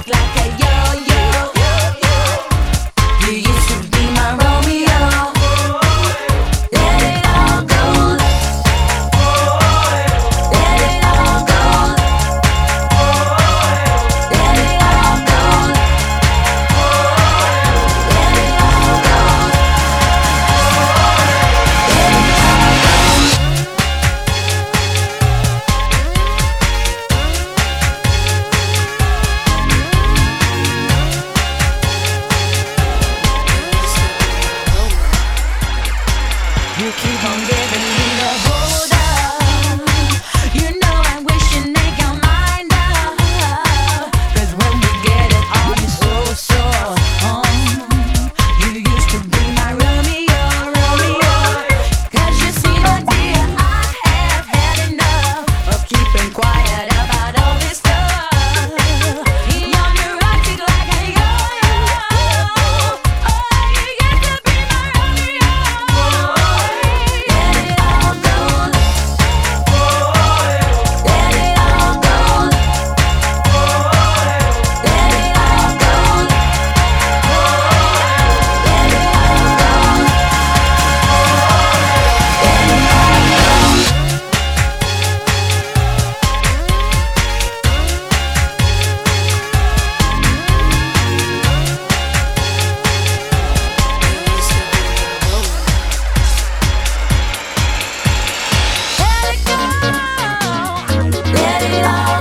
like a yo-yo. You used to be my Romeo. Let it all go. Let it all go. Let it all go. Let it all go. You keep on giving me the hold up. You know I wish you'd make your mind up. 'Cause when we get it on, it's so you used to be my Romeo, Romeo. 'Cause you see, my dear, I have had enough of keeping quiet about all this stuff. You're acting like a yo-yo. Oh, you used to be my Romeo. Let it all go. Let it all go. Let it all go. Let it all go. Let it all